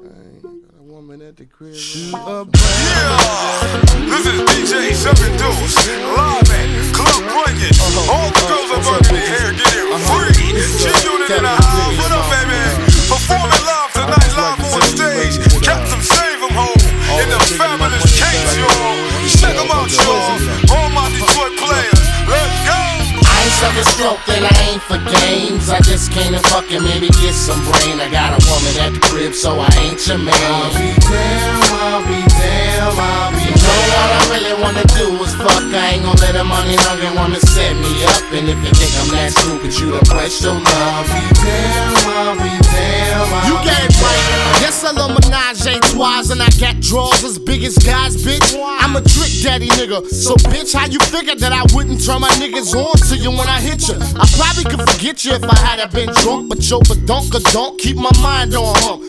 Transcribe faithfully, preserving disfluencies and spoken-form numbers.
Got a woman at the crib. Yeah, this is D J Seven Deuce, live at Club Runyon. All the girls are burning their hair, get it free. G-Unit in the house, what up, baby? Performing live tonight, live on stage. Captain Save 'em home in the fabulous case, y'all. Check 'em out, y'all. All my Detroit players, let's go. I ain't suckin' stroke and I ain't for games. I just came to fucking maybe get some brain. I got a woman at the crib, so I ain't your man. I'll be damn, I'll be damn, I'll be You know what I really wanna do is fuck. I ain't gon' let a money hungry woman set me up. And if you think I'm that stupid, you the price your love. I'll be damn, I'll be damn, I'll You be get it right. Yes, I'm a menage a trois, and I got draws as big as guys, bitch. I'm a trick daddy nigga. So, bitch, how you figure that I wouldn't turn my niggas on to you when I hit you? I probably could forget you if I had been drunk, but yo, but don't, don't keep my mind on, huh?